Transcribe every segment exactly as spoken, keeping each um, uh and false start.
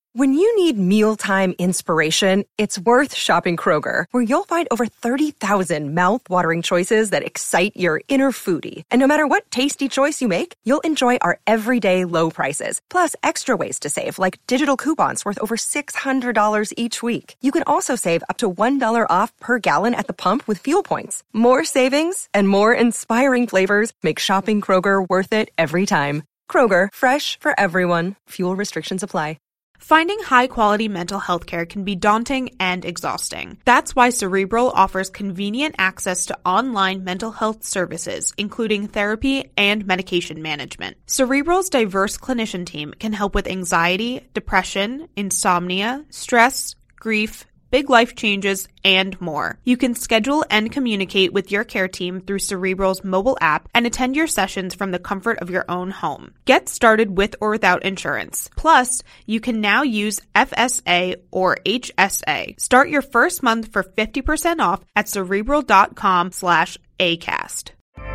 When you need mealtime inspiration, it's worth shopping Kroger, where you'll find over thirty thousand mouth-watering choices that excite your inner foodie. And no matter what tasty choice you make, you'll enjoy our everyday low prices, plus extra ways to save, like digital coupons worth over six hundred dollars each week. You can also save up to one dollar off per gallon at the pump with fuel points. More savings and more inspiring flavors make shopping Kroger worth it every time. Kroger, fresh for everyone. Fuel restrictions apply. Finding high-quality mental health care can be daunting and exhausting. That's why Cerebral offers convenient access to online mental health services, including therapy and medication management. Cerebral's diverse clinician team can help with anxiety, depression, insomnia, stress, grief, big life changes, and more. You can schedule and communicate with your care team through Cerebral's mobile app and attend your sessions from the comfort of your own home. Get started with or without insurance. Plus, you can now use F S A or H S A. Start your first month for fifty percent off at Cerebral.com slash ACAST.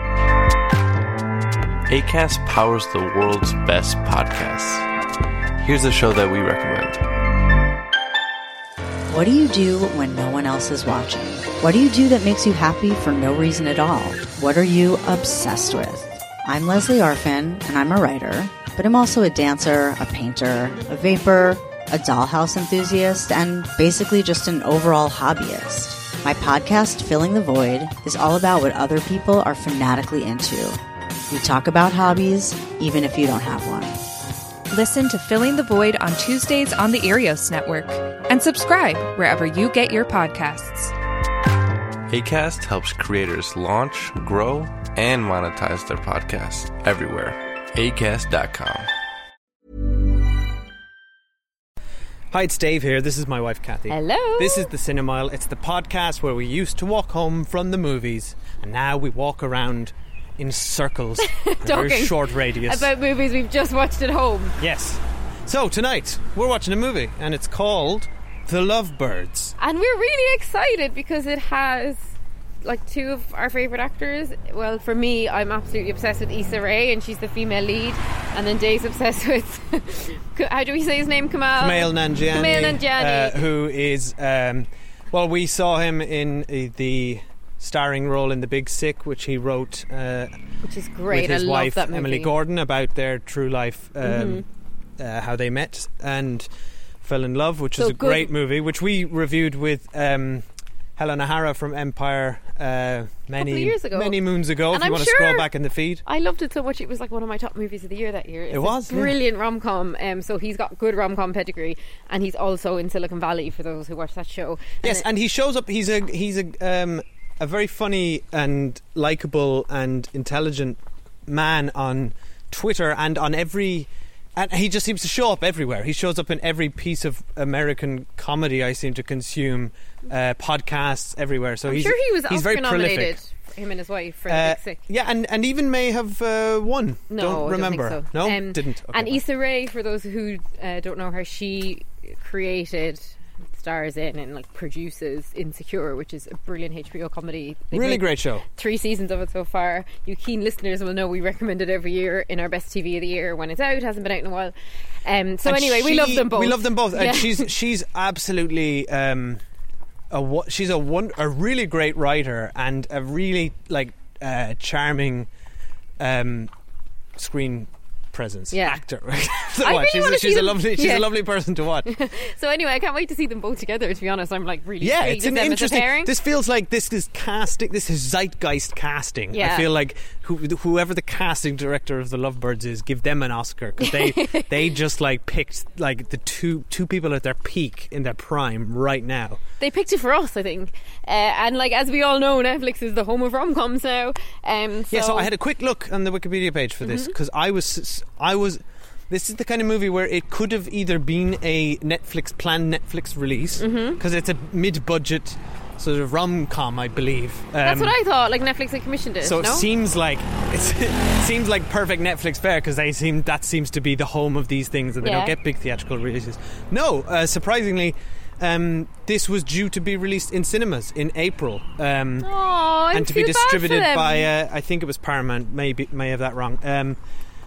ACAST powers the world's best podcasts. Here's a show that we recommend. What do you do when no one else is watching? What do you do that makes you happy for no reason at all? What are you obsessed with? I'm Leslie Arfin, and I'm a writer, but I'm also a dancer, a painter, a vapor, a dollhouse enthusiast, and basically just an overall hobbyist. My podcast, Filling the Void, is all about what other people are fanatically into. We talk about hobbies, even if you don't have one. Listen to Filling the Void on Tuesdays on the Earios Network and subscribe wherever you get your podcasts. ACAST helps creators launch, grow, and monetize their podcasts everywhere. acast dot com. Hi, it's Dave here. This is my wife, Kathy. Hello. This is the Cinemile. It's the podcast where we used to walk home from the movies, and now we walk around in circles in a very short radius about movies we've just watched at home. Yes. So tonight we're watching a movie, and it's called The Lovebirds, and we're really excited because it has like two of our favourite actors. Well, for me, I'm absolutely obsessed with Issa Rae, and she's the female lead, and then Dave's obsessed with how do we say his name? Kamal Kumail Nanjiani, Kumail Nanjiani uh, who is um, well, we saw him in uh, the starring role in The Big Sick, which he wrote uh, which is great. with his I wife love that movie. Emily Gordon, about their true life, um, mm-hmm. uh, how they met and fell in love, which so is a good. great movie, which we reviewed with um, Helen O'Hara from Empire uh, many years ago. many moons ago. And if you I'm want sure to scroll back in the feed, I loved it so much. It was like one of my top movies of the year that year. It's it was a brilliant yeah. rom-com. Um, so he's got good rom-com pedigree, and he's also in Silicon Valley for those who watch that show. Yes, and, and he shows up. He's a he's a um, a very funny and likeable and intelligent man on Twitter and on every. And he just seems to show up everywhere. He shows up in every piece of American comedy I seem to consume, uh, podcasts everywhere. So I'm he's, sure he was he's Oscar very nominated, prolific. him and his wife, for Uh, The Big Sick. yeah, and, and even may have uh, won. No, don't remember. I don't think so. No, Um, didn't. Okay, and fine. Issa Rae, for those who uh, don't know her, she created, stars in, and like produces Insecure, which is a brilliant H B O comedy. They've Really made great show. Three seasons of it so far. You keen listeners will know we recommend it every year in our best T V of the year when it's out. It hasn't been out in a while. Um, so And anyway, we she- love them both. We love them both. Yeah. And she's she's absolutely um, a wo- she's a one a really great writer and a really like uh, charming um, screen presence. Yeah. Actor. I really she's wanna a, see she's a them- lovely she's yeah. a lovely person to watch. So anyway, I can't wait to see them both together. To be honest, I'm like really Yeah, intrigued it's at an them as a interesting. pairing. This feels like this is casting. This is zeitgeist casting. Yeah. I feel like who, whoever the casting director of The Lovebirds is, give them an Oscar because they they just like picked like the two two people at their peak in their prime right now. They picked it for us, I think. Uh, and like as we all know, Netflix is the home of rom-coms now. Um, so Yeah, so I had a quick look on the Wikipedia page for this because I was I was. This is the kind of movie where it could have either been a Netflix planned Netflix release because mm-hmm. it's a mid-budget sort of rom-com, I believe. Um, That's what I thought. Like Netflix had commissioned it. So no? it seems like it's, it seems like perfect Netflix fare because they seem that seems to be the home of these things and they Yeah. don't get big theatrical releases. No, uh, surprisingly, um, this was due to be released in cinemas in April. Um, Aww, I and to be feel bad for distributed them. by uh, I think it was Paramount. Maybe may have that wrong. Um,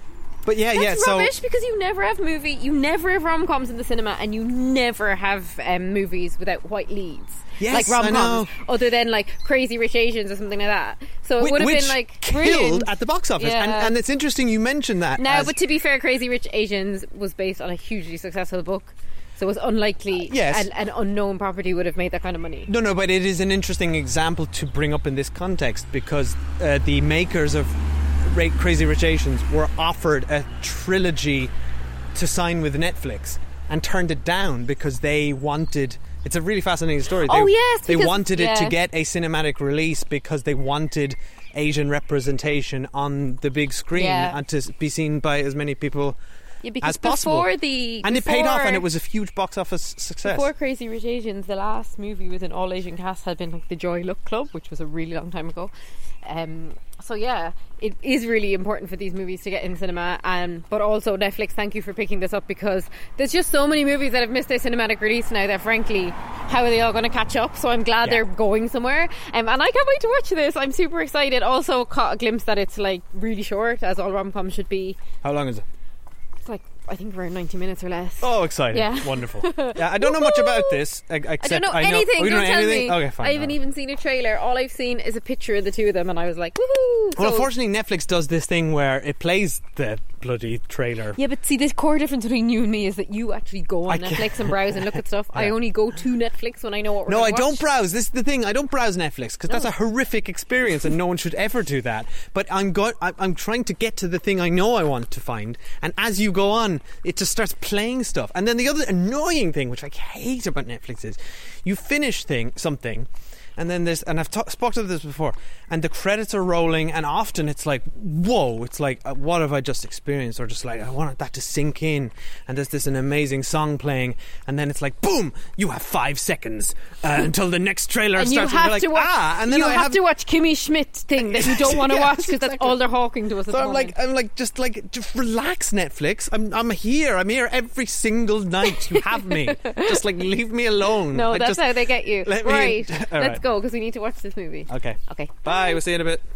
But yeah, That's yeah. So rubbish because you never have movie, you never have rom coms in the cinema, and you never have um, movies without white leads. Yes, like rom I know. coms, other than like Crazy Rich Asians or something like that. So it Wh- would have which been like killed brilliant. at the box office, Yeah. and, and it's interesting you mentioned that. Now, as- but to be fair, Crazy Rich Asians was based on a hugely successful book, so it was unlikely Uh, yes. an, an unknown property would have made that kind of money. No, no, but it is an interesting example to bring up in this context because uh, the makers of Ra- Crazy Rich Asians were offered a trilogy to sign with Netflix and turned it down because they wanted. It's a really fascinating story. They, Oh, yes, they because- wanted it to yeah. get a cinematic release because they wanted Asian representation on the big screen Yeah. and to be seen by as many people Yeah, because as possible. before the and it paid off, before- and it was a huge box office success. Before Crazy Rich Asians, the last movie with an all Asian cast had been like the Joy Luck Club, which was a really long time ago. Um, so yeah, it is really important for these movies to get in cinema. Um, but also Netflix, thank you for picking this up because there's just so many movies that have missed their cinematic release now that frankly, how are they all going to catch up? So I'm glad Yeah. they're going somewhere. Um, and I can't wait to watch this. I'm super excited. Also caught a glimpse that it's like really short, as all rom-coms should be. How long is it? It's like I think around ninety minutes or less. Oh, exciting. Yeah. Wonderful. Yeah, I don't know much about this. e- Except I don't know I know, anything. Oh, you don't know tell anything? me. Okay, fine. I haven't all right. even seen a trailer. All I've seen is a picture of the two of them, and I was like, woohoo! Well, So- unfortunately, Netflix does this thing where it plays the bloody trailer. yeah, but see, the core difference between you and me is that you actually go on I can't- Netflix and browse and look at stuff. I Yeah. only go to Netflix when I know what we're No, gonna I don't watch. browse. This is the thing. I don't browse Netflix because that's a horrific experience, and no one should ever do that. But I'm go- I- I'm trying to get to the thing I know I want to find, and as you go on, it just starts playing stuff. And then the other annoying thing, which I hate about Netflix, is you finish thing something. And then there's, and I've ta- spoken to this before, and the credits are rolling, and often it's like, whoa, it's like, uh, what have I just experienced? Or just like, I want that to sink in, and there's this an amazing song playing, and then it's like, boom, you have five seconds uh, until the next trailer And you starts. have you're like, to watch. ah, and then you I have, have to watch Kimmy Schmidt thing that you don't want to Yes, watch because that's exactly. all they're hawking to us. At So the I'm moment. like, I'm like, just like, just relax, Netflix. I'm, I'm here. I'm here every single night. You have me. Just like, leave me alone. no, I that's just- how they get you. let me- Right, All let's right. go because we need to watch this movie. Okay. Okay. Bye. We'll see you in a bit.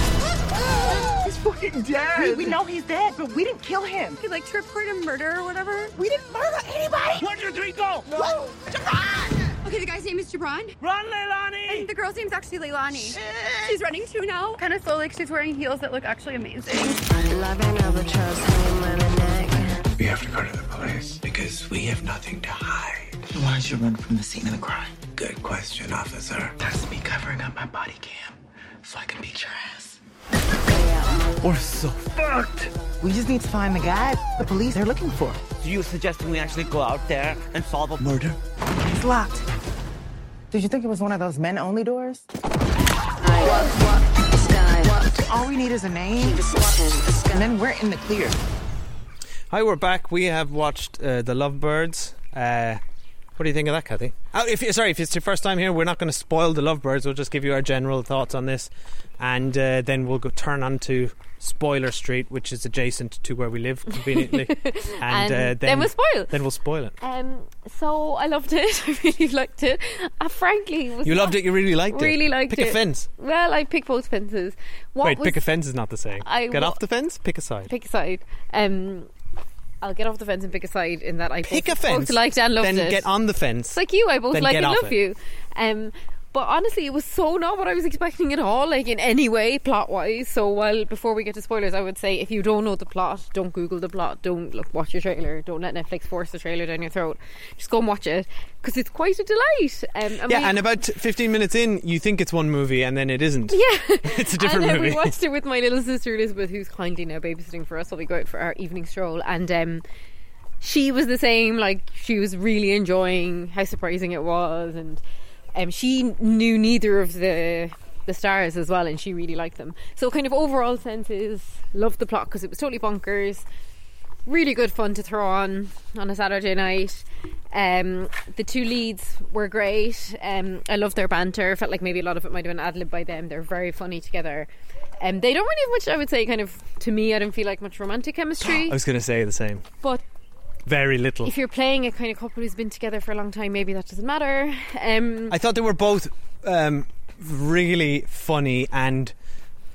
He's fucking dead. We, we know he's dead, but we didn't kill him. He like to report a murder or whatever. We didn't murder anybody. One, two, three, go. No. Okay, the guy's name is Jabron. Run, Leilani. And the girl's name's actually Leilani. She's running too now. Kind of slow, like she's wearing heels that look actually amazing. We have to go to the police because we have nothing to hide. Why did you run from the scene of the crime? Good question, officer. That's me covering up my body cam so I can beat your ass. We're so fucked. We just need to find the guy the police are looking for. So you suggesting we actually go out there and solve a murder? It's locked. Did you think it was one of those men-only doors? All we need is a name, and then we're in the clear. Hi, we're back. We have watched uh, The Lovebirds. Uh, what do you think of that, Kathy? Oh, if you, sorry, if it's your first time here, we're not going to spoil The Lovebirds. We'll just give you our general thoughts on this, and uh, then we'll go turn on to Spoiler Street, which is adjacent to where we live conveniently, and, And uh, then, then we'll spoil. Then we'll spoil it. Um, so I loved it. I really liked it. Uh, frankly, it was You not- loved it. You really liked it. Really liked pick it. Pick a fence. Well, I pick both fences. What Wait, was, pick a fence is not the saying. I Get wa- off the fence. Pick a side. Pick a side. Um, I'll get off the fence and pick a side in that I Pick both, a fence. both liked and loved then it. get on the fence. It's like you, I both then like get and off love it. you. Um, but honestly, it was so not what I was expecting at all, like in any way, plot wise. So, while before we get to spoilers, I would say if you don't know the plot, don't Google the plot, don't look, watch your trailer, don't let Netflix force the trailer down your throat. Just go and watch it because it's quite a delight. Um, and Yeah, we, and about fifteen minutes in, you think it's one movie, and then it isn't. yeah, It's a different and then movie. we watched it with my little sister Elizabeth, who's kindly now babysitting for us while we go out for our evening stroll, and um, she was the same. Like, she was really enjoying how surprising it was, and um, she knew neither of the the stars as well, and she really liked them. So, kind of overall sense is loved the plot because it was totally bonkers. Really good fun to throw on on a Saturday night. Um, the two leads were great. Um, I loved their banter. Felt like maybe a lot of it might have been ad-lib by them. They're very funny together. Um, they don't really have much, I would say, kind of, to me, I don't feel like much romantic chemistry. I was going to say the same. But Very little. if you're playing a kind of couple who's been together for a long time, maybe that doesn't matter. Um, I thought they were both um, really funny and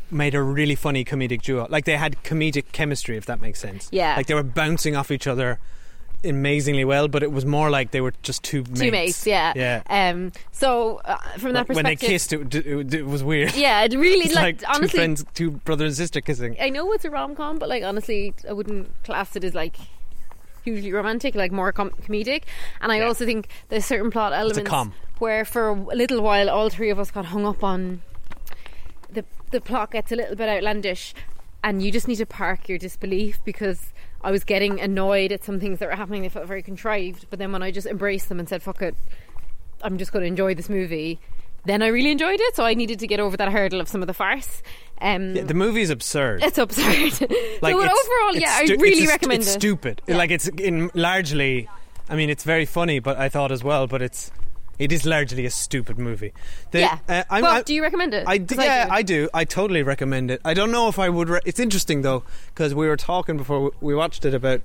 made a really funny comedic duo. Like, they had comedic chemistry, if that makes sense. Yeah. Like, they were bouncing off each other amazingly well, but it was more like they were just two mates. Two mates, yeah. Yeah. Um, so, uh, from that perspective... When they kissed, it, it, it was weird. Yeah, it really, it's like, like honestly... two friends, two brother and sister kissing. I know it's a rom-com, but, like, honestly, I wouldn't class it as, like, hugely romantic, like, more com- comedic. And I yeah. also think there's certain plot elements it's a com. where, for a little while, all three of us got hung up on... The, the plot gets a little bit outlandish, and you just need to park your disbelief, because... I was getting annoyed at some things that were happening. They felt very contrived. But then when I just embraced them and said, fuck it, I'm just going to enjoy this movie, then I really enjoyed it. So I needed to get over that hurdle of some of the farce. Um, yeah, the movie is absurd. It's absurd. Like, so it's, overall, it's yeah, stu- I really it's recommend it's it. It's stupid. Yeah. Like, it's in largely... I mean, it's very funny, but I thought as well, but it's... It is largely a stupid movie. The, yeah. Uh, I'm, well, I, do you recommend it? I d- yeah, I do. I do. I totally recommend it. I don't know if I would... Re- it's interesting, though, because we were talking before we watched it about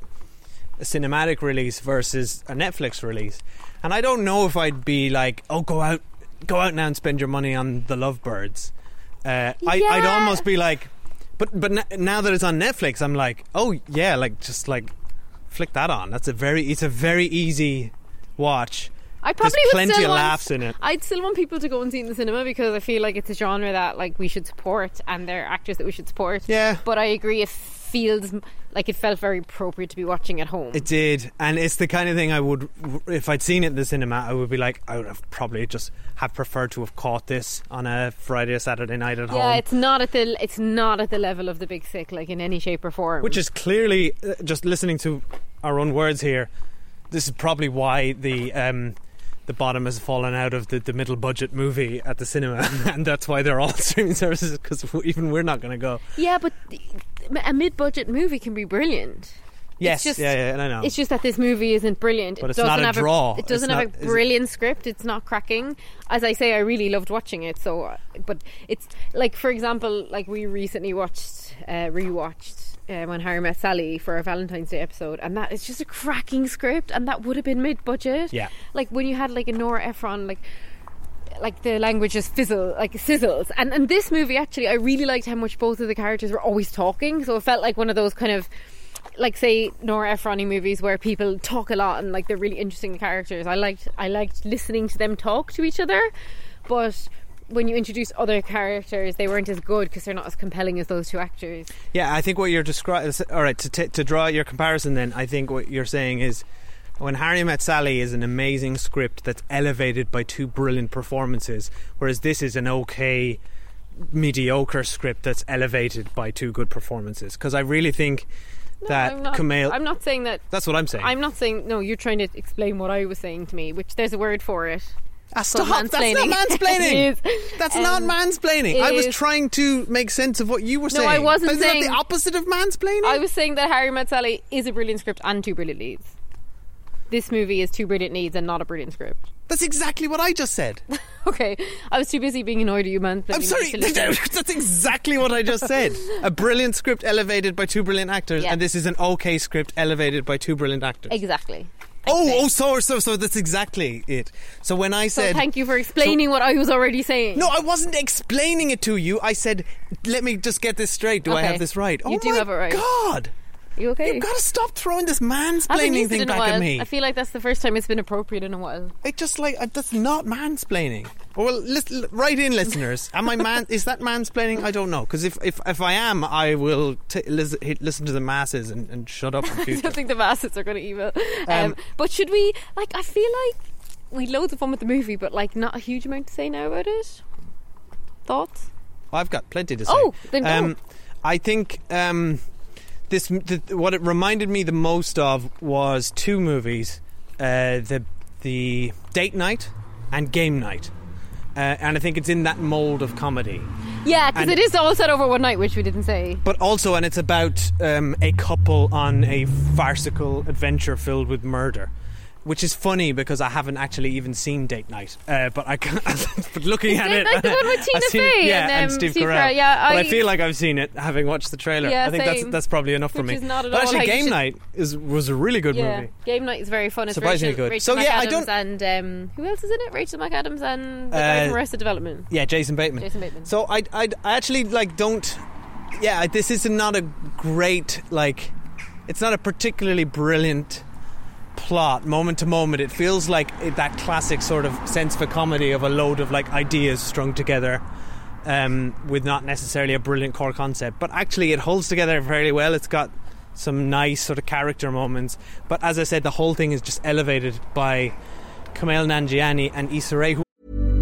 a cinematic release versus a Netflix release. And I don't know if I'd be like, oh, go out go out now and spend your money on The Lovebirds. Uh, I, yeah. I'd almost be like... But but n- now that it's on Netflix, I'm like, oh, yeah, like, just, like, flick that on. That's a very... It's a very easy watch. I probably There's would plenty still of want, laughs in it. I'd still want people to go and see it in the cinema, because I feel like it's a genre that, like, we should support, and they're actors that we should support. Yeah. But I agree, it feels like it felt very appropriate to be watching at home. It did, and it's the kind of thing I would, if I'd seen it in the cinema, I would be like, I would have probably just have preferred to have caught this on a Friday or Saturday night at yeah, home. Yeah, it's not at the it's not at the level of The Big Sick, like, in any shape or form. Which is clearly, uh, just listening to our own words here, this is probably why the um, the bottom has fallen out of the, the middle budget movie at the cinema, and that's why they're all streaming services, because even we're not going to go. Yeah, but a mid-budget movie can be brilliant. Yes, just, yeah, yeah, I know. It's just that this movie isn't brilliant. But it it's doesn't not a have draw. A, it doesn't it's have not, a brilliant script. It's not cracking. As I say, I really loved watching it. So, but it's like, for example, like we recently watched, uh, rewatched uh, When Harry Met Sally for a Valentine's Day episode, and that is just a cracking script, and that would have been mid-budget. Yeah. Like when you had like a Nora Ephron, like. Like the language just fizzle, like sizzles, and and this movie actually, I really liked how much both of the characters were always talking. So it felt like one of those kind of, like, say, Nora Ephron movies where people talk a lot and like they're really interesting characters. I liked I liked listening to them talk to each other, but when you introduce other characters, they weren't as good because they're not as compelling as those two actors. Yeah, I think what you're describing. All right, to t- to draw your comparison, then I think what you're saying is, When Harry Met Sally is an amazing script that's elevated by two brilliant performances, whereas this is an okay, mediocre script that's elevated by two good performances. Because I really think no, that I'm not, Kumail... I'm not saying that... That's what I'm saying. I'm not saying... No, you're trying to explain what I was saying to me, which there's a word for it. Ah, stop! That's not mansplaining. That's um, not mansplaining. I was is. trying to make sense of what you were no, saying. No, I wasn't Isn't saying... that the opposite of mansplaining? I was saying that Harry Met Sally is a brilliant script and two brilliant leads. This movie is two brilliant leads and not a brilliant script. That's exactly what I just said. Okay, I was too busy being annoyed at you, man. I'm sorry, that's exactly what I just said. A brilliant script elevated by two brilliant actors, yeah. And this is an okay script elevated by two brilliant actors. Exactly. Oh, oh, so, so, so that's exactly it. So when I said... So thank you for explaining so, what I was already saying. No, I wasn't explaining it to you. I said, let me just get this straight. Do okay. I have this right? You oh do my have it right. God! You okay? You've got to stop throwing this mansplaining thing back at me. I feel like that's the first time it's been appropriate in a while. It just like uh, that's not mansplaining. Well, listen, write in, listeners. Am I man? Is that mansplaining? I don't know. Because if, if if I am, I will t- listen, listen to the masses and, and shut up. I don't think the masses are going to email. Um, um, but should we? Like, I feel like we had loads of fun with the movie, but like not a huge amount to say now about it. Thoughts? I've got plenty to say. Oh, then go. Um, I think. Um, This, the, what it reminded me the most of was two movies, uh, the the Date Night and Game Night, uh, and I think it's in that mould of comedy. Yeah, because it is all set over one night, which we didn't say. But also, and it's about um, a couple on a farcical adventure filled with murder. which is funny because I haven't actually even seen Date Night. Uh, but I can, but looking Is at Date it, Night the one with Tina I've seen it, Fey yeah, and, and um, Steve Steve Carell. Carell, yeah, but I I- feel like I've seen it having watched the trailer. Yeah, I think that's same. that's probably enough for Which me. is not at but all actually, how you Game should- Night is was a really good yeah. movie. Game Night is very fun. It's Surprisingly Rachel, good. Rachel So, yeah, I McAdams don't- and um, who else is in it? Rachel McAdams and the Uh, guy from Arrested Development. Yeah, Jason Bateman. Jason Bateman. So I, I, I actually like don't. Yeah, this is not a great like. It's not a particularly brilliant plot moment to moment. It feels like it, that classic sort of sense of a comedy of a load of like ideas strung together, um, with not necessarily a brilliant core concept. But actually, it holds together very well. It's got some nice sort of character moments. But as I said, the whole thing is just elevated by Kumail Nanjiani and Issa Rae, who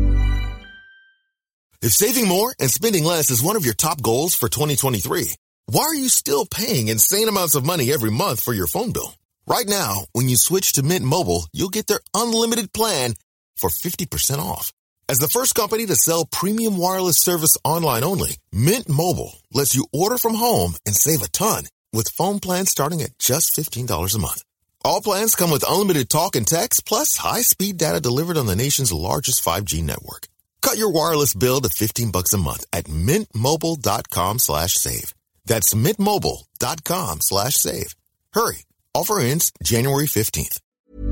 If saving more and spending less is one of your top goals for twenty twenty-three, why are you still paying insane amounts of money every month for your phone bill? Right now, when you switch to Mint Mobile, you'll get their unlimited plan for fifty percent off. As the first company to sell premium wireless service online only, Mint Mobile lets you order from home and save a ton with phone plans starting at just fifteen dollars a month. All plans come with unlimited talk and text, plus high-speed data delivered on the nation's largest five G network. Cut your wireless bill to fifteen bucks a month at mintmobile.com slash save. That's mintmobile.com slash save. Hurry. Offer ends January fifteenth.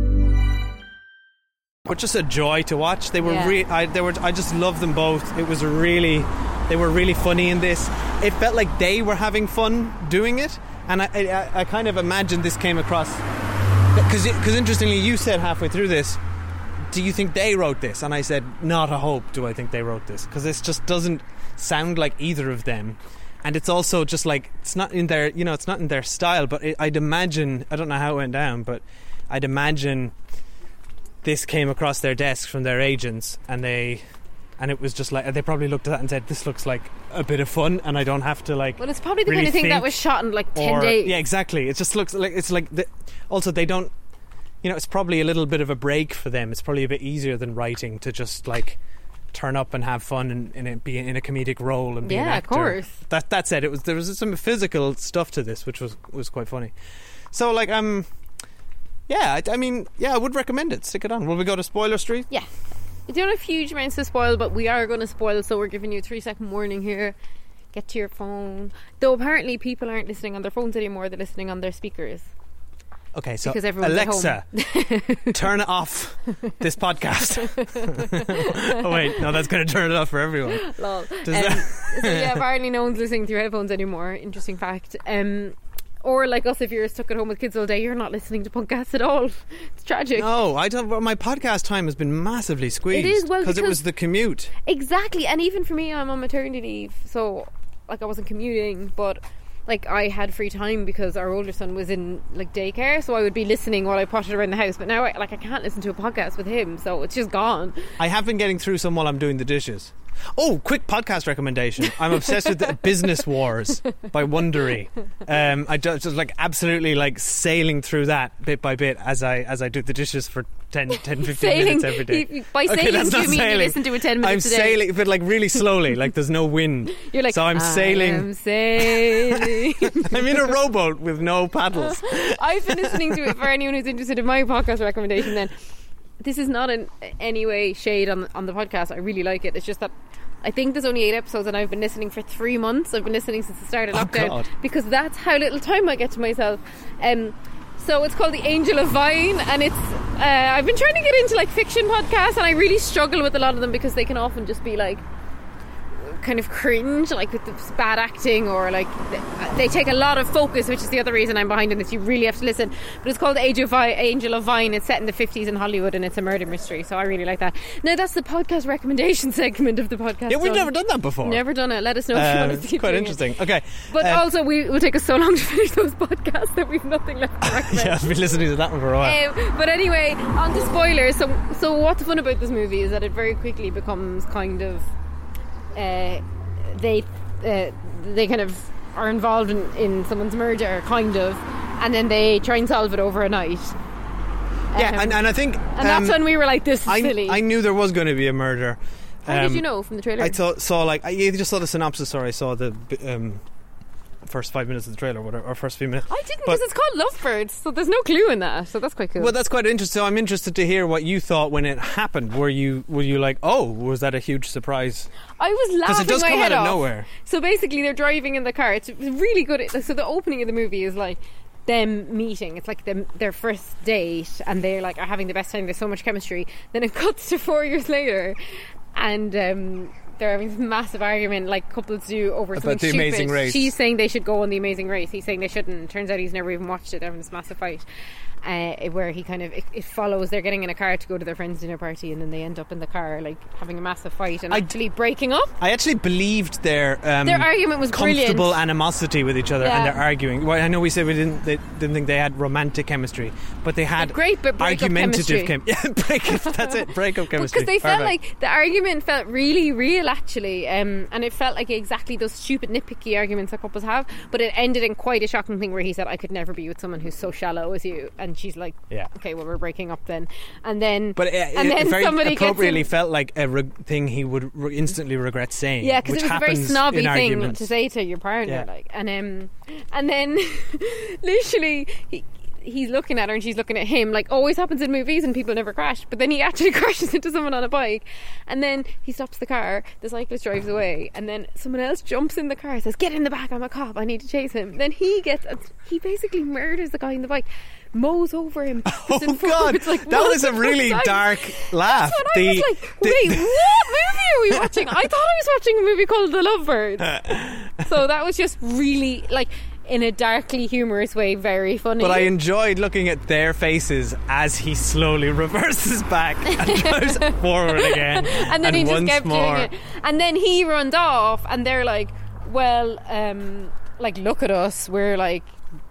were just a joy to watch. They were Yeah. re- I they were I just loved them both. It was a really they were really funny in this. It felt like they were having fun doing it, and I I, I kind of imagined this came across because because interestingly you said halfway through this, do you think they wrote this? And I said, not a hope do I think they wrote this, because this just doesn't sound like either of them. And it's also just like, it's not in their, you know, it's not in their style, but it, I'd imagine, I don't know how it went down, but I'd imagine this came across their desk from their agents, and they, and it was just like, they probably looked at that and said, this looks like a bit of fun, and I don't have to like Well, it's probably the really kind of thing think, that was shot in like ten or, days. Yeah, exactly. It just looks like, it's like, the, also they don't, you know, it's probably a little bit of a break for them. It's probably a bit easier than writing to just like turn up and have fun and, and it be in a comedic role and be an Yeah, of actor. course. That that said, it was there was some physical stuff to this, which was was quite funny. So like um, yeah, I, I mean, yeah, I would recommend it. Stick it on. Will we go to Spoiler Street? Yeah. We don't have huge amounts to spoil, but we are going to spoil, so we're giving you a three second warning here. Get to your phone. Though apparently people aren't listening on their phones anymore, they're listening on their speakers. Okay, so Because everyone's at Alexa, turn off this podcast. Oh wait, no, that's going to turn it off for everyone. Lol. Um, Does that- so yeah, apparently no one's listening through headphones anymore. Interesting fact. Um, or like us, if you're stuck at home with kids all day, you're not listening to podcasts at all. It's tragic. No, I don't. Well, my podcast time has been massively squeezed. It is, well, it because- was the commute. Exactly, and even for me, I'm on maternity leave, so like I wasn't commuting, but like I had free time because our older son was in like daycare, so I would be listening while I potted around the house. But now, I, like, I can't listen to a podcast with him, so it's just gone. I have been getting through some while I'm doing the dishes. Oh, quick podcast recommendation. I'm obsessed with Business Wars by Wondery. Um, I just, just like absolutely like sailing through that bit by bit as I as I do the dishes for ten, ten fifteen Sailing- minutes every day. you- by sailing, that's do you not mean you sailing. listen to it ten I'm minutes a day? sailing, but like really slowly, like there's no wind. You're like, so I'm I sailing. am sailing. I'm in a rowboat with no paddles. I've been listening to it for anyone who's interested in my podcast recommendation. Then this is not in any way shade on on the podcast. I really like it. It's just that I think there's only eight episodes, and I've been listening for three months. I've been listening since the start of Oh, lockdown God. because that's how little time I get to myself. Um, so it's called The Angel of Vine, and it's uh, I've been trying to get into like fiction podcasts, and I really struggle with a lot of them because they can often just be like kind of cringe, like with the bad acting, or like they take a lot of focus, which is the other reason I'm behind in this. You really have to listen. But it's called The Age of Vi- Angel of Vine. It's set in the fifties in Hollywood, and it's a murder mystery, so I really like that. Now that's the podcast recommendation segment of the podcast. Yeah, we've done. never done that before. Never done it. Let us know if you Um, want to keep quite doing interesting. it. Okay, But um, also, we it will take us so long to finish those podcasts that we've nothing left to recommend. yeah, I've been listening to that one for a while. Um, but anyway, on to spoilers. So, so what's fun about this movie is that it very quickly becomes kind of uh, they uh, they kind of are involved in, in someone's murder, kind of, and then they try and solve it over a night. yeah, Um, and, and I think and that's um, when we were like, "This is I, silly." I knew there was going to be a murder. How did Um, you know from the trailer? I thought, saw like I you just saw the synopsis, or I saw the um, first five minutes of the trailer, or whatever, or first few minutes. I didn't, But- because it's called Lovebirds, so there's no clue in that. So that's quite cool. Well, that's quite interesting. So I'm interested to hear what you thought when it happened. Were you were you like, oh, was that a huge surprise? I was laughing Because it does my come head out of off. nowhere. So basically, they're driving in the car. It's really good. So the opening of the movie is like them meeting. It's like them, their first date, and they're like are having the best time. There's so much chemistry. Then it cuts to four years later, and um, they're having this massive argument, like couples do, over About something The stupid. Amazing Race. She's saying they should go on The Amazing Race. He's saying they shouldn't. Turns out he's never even watched it. They're having this massive fight. Uh, where he kind of it, it follows they're getting in a car to go to their friend's dinner party, and then they end up in the car like having a massive fight and I actually breaking up. I actually believed their um, Their argument was comfortable brilliant. animosity with each other, Yeah. and they're arguing. Well, I know we said we didn't they didn't think they had romantic chemistry, but they had Great, but breakup argumentative chemistry. chem- Yeah, break that's it, breakup chemistry. Because they felt Perfect. like the argument felt really real, actually, um, and it felt like exactly those stupid nitpicky arguments that couples have. But it ended in quite a shocking thing where he said, "I could never be with someone who's so shallow as you," and she's like, Yeah. okay, well, we're breaking up then." And then, But it, and it then very somebody appropriately gets felt like a re- thing he would re- instantly regret saying. yeah, because which it was a very happens snobby in thing arguments. to say to your partner, Yeah. like, and um, and then literally. He, He's looking at her and she's looking at him, like always happens in movies, and people never crash. But then he actually crashes into someone on a bike, and then he stops the car. The cyclist drives away, and then someone else jumps in the car and says, "Get in the back! I'm a cop. I need to chase him." Then he gets, he basically murders the guy in the bike, mows over him. Oh God, like, that was a really times. dark laugh. That's what The- I was like, the- wait, what movie are we watching? I thought I was watching a movie called The Lovebirds. So that was just really, like, in a darkly humorous way, very funny. But I enjoyed looking at their faces as he slowly reverses back and drives forward again. and then he just once kept more. doing it. And then he runs off, and they're like, well, um, like, look at us. We're like,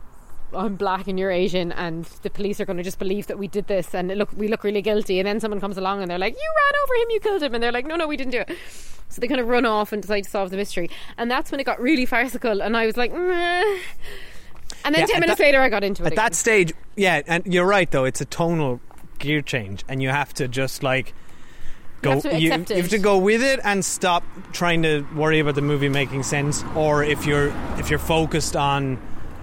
I'm black and you're Asian, and the police are going to just believe that we did this, and look, we look really guilty. And then someone comes along and they're like, you ran over him, you killed him. And they're like, no, no, we didn't do it. So they kind of run off and decide to solve the mystery. And that's when it got really farcical, and I was like, meh. And then Yeah, ten at minutes that- later I got into it At again. that stage, yeah, and you're right though, it's a tonal gear change, and you have to just like go. You have to you, accept you it. have to go with it and stop trying to worry about the movie making sense, or if you're if you're focused on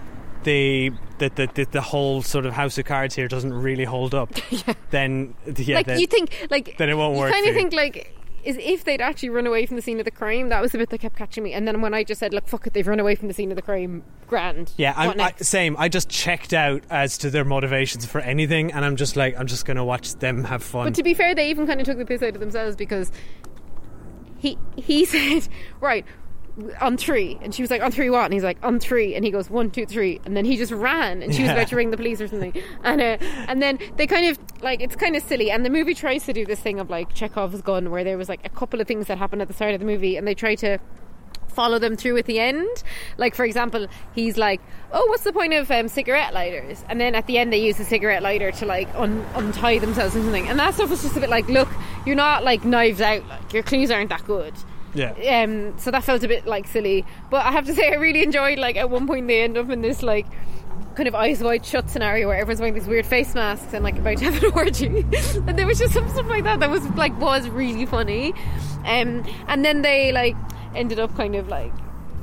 the the the, the, the whole sort of house of cards here doesn't really hold up, yeah. then yeah, like then, you think, like then it won't you work. kind for of you. think like, is if they'd actually run away from the scene of the crime. That was the bit that kept catching me. And then when I just said, look, fuck it, they've run away from the scene of the crime, grand. Yeah, What I'm, I, next? same. I just checked out as to their motivations for anything, and I'm just like, I'm just going to watch them have fun. But to be fair, they even kind of took the piss out of themselves, because he he said, right, on three, and she was like, on three what? And he's like, on three, and he goes, one, two, three, and then he just ran, and she was Yeah. about to ring the police or something, and uh, and then they kind of like, it's kind of silly, and the movie tries to do this thing of like Chekhov's gun, where there was like a couple of things that happened at the start of the movie, and they try to follow them through at the end. Like, for example, he's like, oh, what's the point of um, cigarette lighters? And then at the end they use a cigarette lighter to like un- untie themselves or something, and that stuff was just a bit like, look, you're not like Knives Out, like your clues aren't that good. Yeah. Um, so that felt a bit like silly, but I have to say I really enjoyed, like, at one point they end up in this like kind of eyes wide shut scenario where everyone's wearing these weird face masks and like about to have an orgy. And there was just some stuff like that that was like was really funny. Um, and then they like ended up kind of like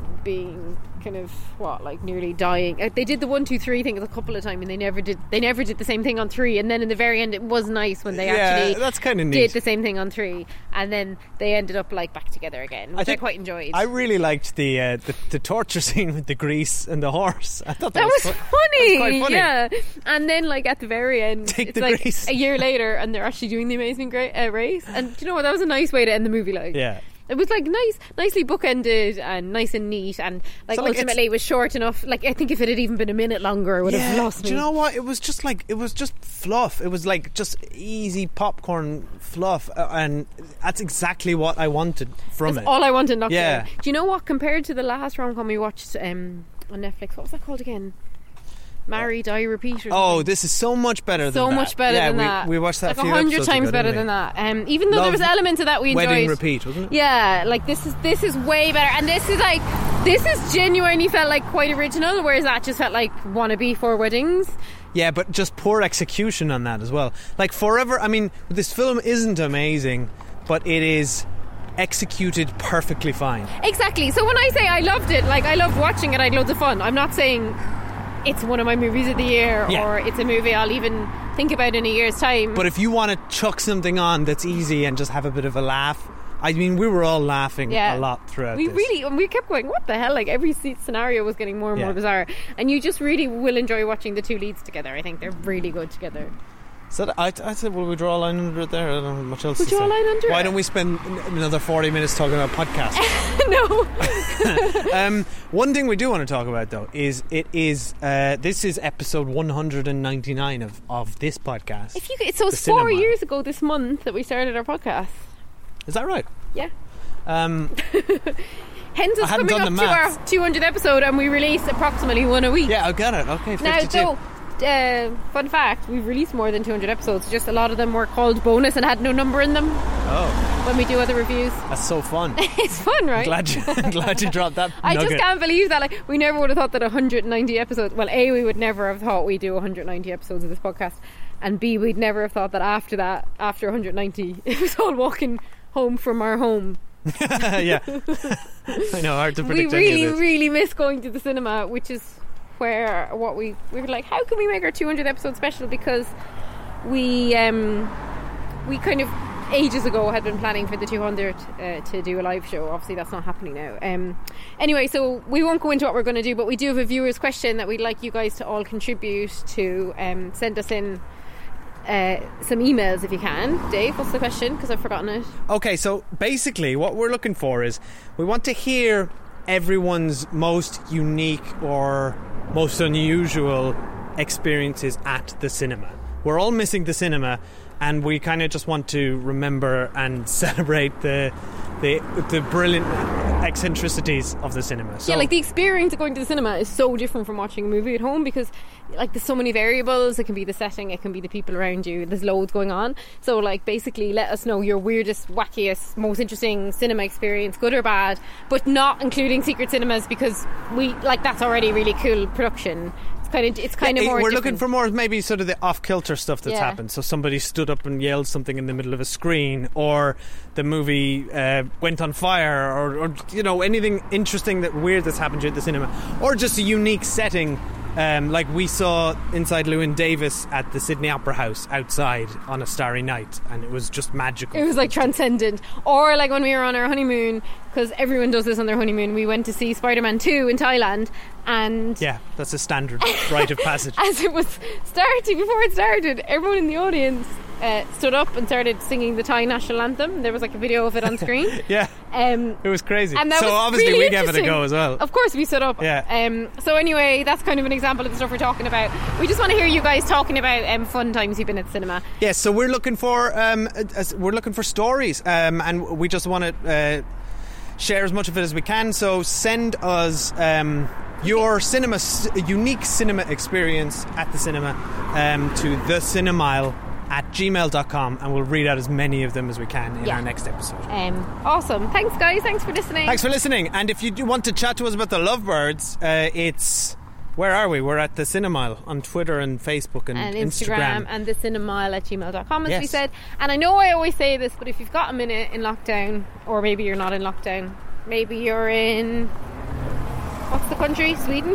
being kind of what like nearly dying. Uh, they did the one two three thing a couple of times, and they never did they never did the same thing on three. And then in the very end it was nice when they Yeah, actually that's kinda neat. did the same thing on three, and then they ended up like back together again, which I, quite enjoyed. I really liked the, uh, the the torture scene with the grease and the horse. I thought that, That was quite- funny, that was quite funny. yeah. And then, like at the very end, Take it's the like grease. a year later, and they're actually doing the Amazing Gra- uh, Race. And do you know what? That was a nice way to end the movie. Like, Yeah. it was like nice, nicely bookended and nice and neat, and like So, like, ultimately it was short enough. Like, I think if it had even been a minute longer, it would have Yeah, lost me. do you know what? It was just like it was just fluff. It was like just easy popcorn fluff, uh, and that's exactly what I wanted from That's it. all I wanted. Not Yeah. Do you know what? Compared to the last rom-com we watched um, on Netflix, what was that called again? Marry, Die, Repeat. Or something. Oh, this is so much better than so that. much better yeah, than we, that. We watched that like a few hundred episodes times ago, better didn't than we? that. Um, even though there Love was elements of that we enjoyed. Wedding Repeat, wasn't it? Yeah, like this is this is way better, and this is like this is genuinely felt like quite original, whereas that just felt like wannabe for weddings. Yeah, but just poor execution on that as well. Like Forever, I mean, this film isn't amazing, but it is executed perfectly fine. Exactly. So when I say I loved it, like I loved watching it, I had loads of fun. I'm not saying it's one of my movies of the year Yeah. or it's a movie I'll even think about in a year's time. But if you want to chuck something on that's easy and just have a bit of a laugh, I mean, we were all laughing Yeah. a lot throughout we this. really, and we kept going, what the hell? Like every se- scenario was getting more and Yeah. more bizarre. And you just really will enjoy watching the two leads together. I think they're really good together. So th- I, I said, will we draw a line under it there? I don't have much else We'll to draw a say. line under Why it. don't we spend n- another forty minutes talking about podcasts? No. um, one thing we do want to talk about, though, is it is uh, this is episode one hundred ninety-nine of, of this podcast. If you, could- so it's The four Cinema. years ago this month that we started our podcast. Is that right? Yeah. Um, Hence I it's hadn't coming done up the to our maths. two hundredth episode and we release approximately one a week. yeah, I got it. Okay, Now, fifty-two. so, uh, fun fact, we've released more than two hundred episodes. Just a lot of them were called bonus and had no number in them Oh, when we do other reviews. that's so fun. It's fun, right? glad you glad you dropped that I nugget. just can't believe that. Like, we never would have thought that one hundred ninety episodes. Well, A, we would never have thought we'd do one hundred ninety episodes of this podcast, and B, we'd never have thought that after that, after one hundred ninety, it was all walking home from our home. yeah, I know, hard to We predict any really, of this. really miss going to the cinema, which is where what we we were like, how can we make our two hundredth episode special? Because we um we kind of ages ago had been planning for the two hundredth uh, to do a live show. Obviously that's not happening now. Um anyway, so we won't go into what we're going to do, but we do have a viewer's question that we'd like you guys to all contribute to. Um send us in uh, some emails if you can. Dave, what's the question? Because I've forgotten it. Okay, so basically what we're looking for is we want to hear everyone's most unique or most unusual experiences at the cinema. We're all missing the cinema, and we kind of just want to remember and celebrate the the the brilliant eccentricities of the cinema. So, Yeah, like the experience of going to the cinema is so different from watching a movie at home because like there's so many variables. It can be the setting, it can be the people around you, there's loads going on. So like basically let us know your weirdest, wackiest, most interesting cinema experience, good or bad, but not including secret cinemas because we like that's already really cool production. It's kind of it's kind Yeah, of more we're different. looking for more maybe sort of the off-kilter stuff that's Yeah. happened. So somebody stood up and yelled something in the middle of a screen, or the movie uh, went on fire, or, or you know, anything interesting that weird that's happened at the cinema, or just a unique setting. Um, like we saw inside Llewyn Davis at the Sydney Opera House outside on a starry night, and it was just magical. It was like transcendent. Or like when we were on our honeymoon, because everyone does this on their honeymoon, we went to see Spider-Man two in Thailand, and Yeah, that's a standard rite of passage. as it was starting, before it started, everyone in the audience uh, stood up and started singing the Thai national anthem. There was like a video of it on screen. Yeah, um, it was crazy. and that so was obviously really we gave it a interesting. go as well. Of course we stood up. Yeah. Um, so anyway, that's kind of an example of the stuff we're talking about. We just want to hear you guys talking about um, fun times you've been at the cinema. Yes, so we're looking for um, as we're looking for stories, um, and we just want to uh, share as much of it as we can. So send us um, your cinema, unique cinema experience at the cinema um, to the cinemile at gmail dot com, and we'll read out as many of them as we can in Yeah. our next episode. Um, awesome. Thanks, guys. Thanks for listening. Thanks for listening. And if you do want to chat to us about the Lovebirds, uh, it's where are we? We're at the Cinemile on Twitter and Facebook and, and Instagram, and the cinemile at gmail dot com, as we Yes. said. And I know I always say this, but if you've got a minute in lockdown, or maybe you're not in lockdown, maybe you're in what's the country? Sweden.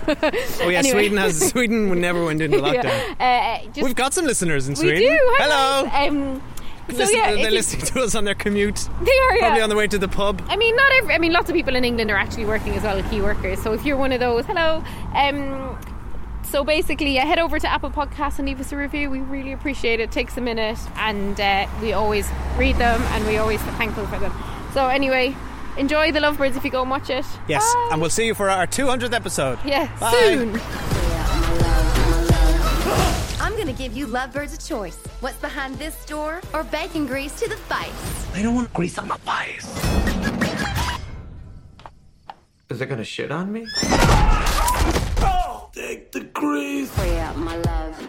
Oh yeah, Anyway. Sweden has Sweden never went into lockdown. Yeah. Uh, just, We've got some listeners in we Sweden. do. Hello. Um, so Listen, yeah, they're if you- listening to us on their commute. they are. Probably Yeah. on the way to the pub. I mean, not every. I mean, lots of people in England are actually working as well, key workers. So if you're one of those, hello. Um, so basically, uh, head over to Apple Podcasts and leave us a review. We really appreciate it. It takes a minute, and uh, we always read them, and we always are thankful for them. So anyway, enjoy the Lovebirds if you go and watch it. Yes, Bye. and we'll see you for our two hundredth episode. Yeah, Bye. soon. I'm gonna give you lovebirds a choice. What's behind this door or bacon grease to the face? I don't want grease on my face. Is it gonna shit on me? Oh, take the grease. Free up my love.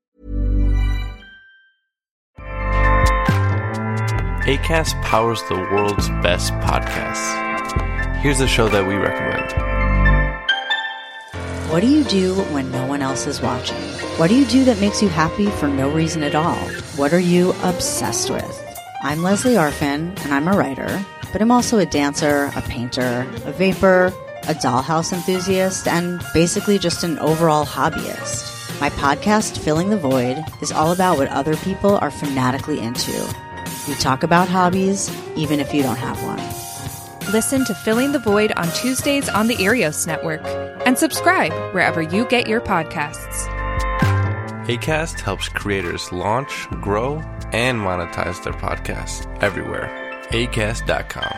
Acast powers the world's best podcasts. Here's a show that we recommend. What do you do when no one else is watching? What do you do that makes you happy for no reason at all? What are you obsessed with? I'm Leslie Arfin, and I'm a writer, but I'm also a dancer, a painter, a vapor, a dollhouse enthusiast, and basically just an overall hobbyist. My podcast, Filling the Void, is all about what other people are fanatically into. We talk about hobbies, even if you don't have one. Listen to Filling the Void on Tuesdays on the Arios Network, and subscribe wherever you get your podcasts. Acast helps creators launch, grow, and monetize their podcasts everywhere. Acast dot com.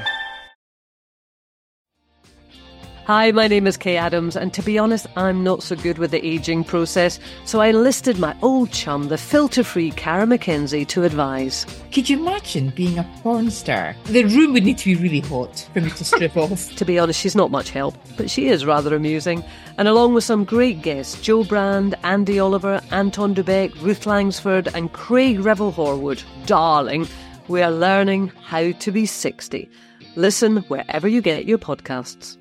Hi, my name is Kay Adams, and to be honest, I'm not so good with the ageing process, so I enlisted my old chum, the filter-free Cara McKenzie, to advise. Could you imagine being a porn star? The room would need to be really hot for me to strip off. To be honest, she's not much help, but she is rather amusing. And along with some great guests, Joe Brand, Andy Oliver, Anton Dubeck, Ruth Langsford, and Craig Revel-Horwood, darling, we are learning how to be sixty. Listen wherever you get your podcasts.